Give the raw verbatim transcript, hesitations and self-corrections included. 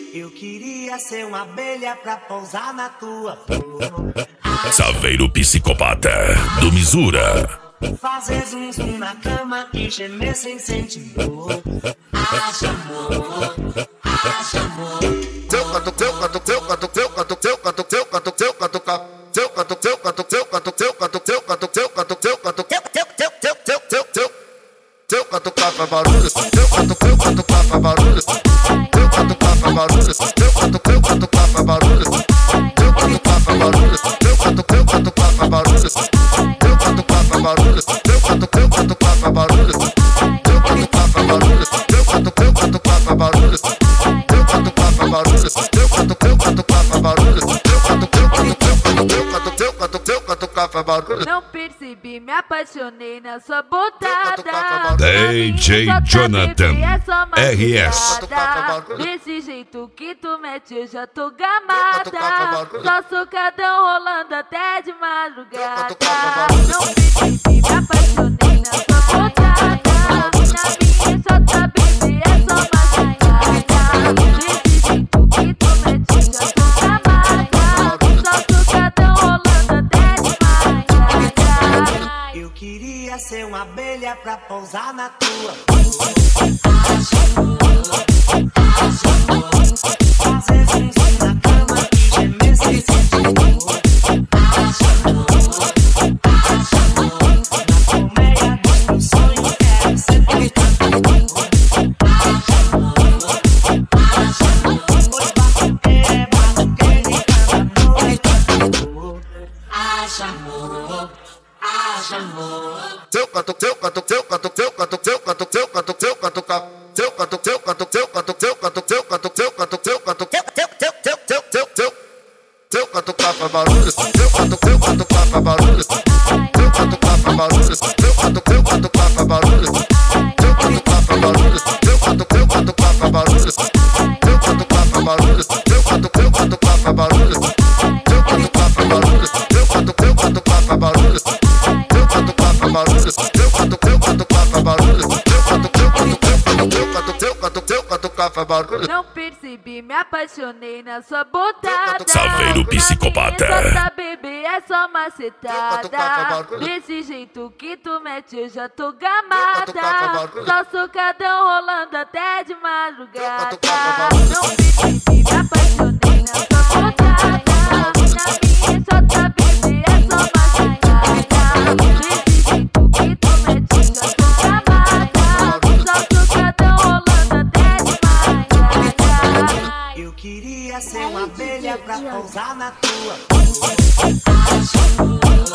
Eu queria ser uma abelha pra pousar na tua flor. Saveiro psicopata do Misura. Fazer zum zum na cama e gemer sem sentir dor. Haja amor, haja amor. Teu canto, teu canto, teu canto, teu canto, teu canto, teu canto, teu canto, teu canto, teu canto, teu canto, teu canto, teu canto, teu canto, teu canto, teu teu teu teu teu teu teu teu canto faz barulho, teu canto, teu canto faz barulho, teu canto faz barulho, teu canto, teu canto faz barulho, teu canto faz barulho, teu canto, teu canto faz barulho, teu canto faz barulho, teu canto, teu canto faz barulho, teu canto faz barulho, teu canto, teu canto faz barulho, teu canto faz barulho, teu canto, teu canto faz barulho, teu canto, teu canto, teu canto, teu canto, teu canto faz barulho. Não percebi, me apaixonei na sua botada. D J Jonathan R S. Desse jeito que tu mete eu já tô gamada. Só socadão rolando até de madrugada. Não percebi, me apaixonei na sua botada. Na minha chota baby é só machucada. Desse jeito que tu mete eu já tô gamada. Só socadão rolando até de madrugada. Eu queria ser uma abelha pra pousar na tua. Fazer zum zum na cama e gemer sem sentir dor. Na colmeia dos meus sonhos quero ser teu cantor. Pois batuque, batuque de cada noite. Haja amor, haja amor. Teu canto, teu canto, teu canto, teu canto, teu canto, teu canto, teu canto, teu canto, teu canto, teu canto, teu canto, teu canto, teu canto, teu canto, teu teu teu teu teu teu teu teu canto faz barulho, teu canto, teu canto faz barulho, teu canto faz barulho, teu canto, teu canto faz barulho, teu canto faz barulho, teu canto, teu canto faz barulho, teu canto faz barulho, teu canto, teu canto faz barulho, teu canto faz barulho, teu canto, teu canto faz barulho, teu canto faz barulho, teu canto, teu canto faz barulho, teu canto, teu canto, teu canto, teu canto, teu canto faz barulho. Não percebi, me apaixonei na sua botada. Saveiro psicopata. Essa bebê é só macetada. Desse jeito que tu mete eu já tô gamada. Só socadão rolando até de madrugada. Não percebi, me apaixonei na sua botada. Na minha chota bebê é só macetada. Desse jeito que tu mete eu já tô gamada. Só socadão rolando até de madrugada. Eu queria ser uma abelha pra pousar na tua.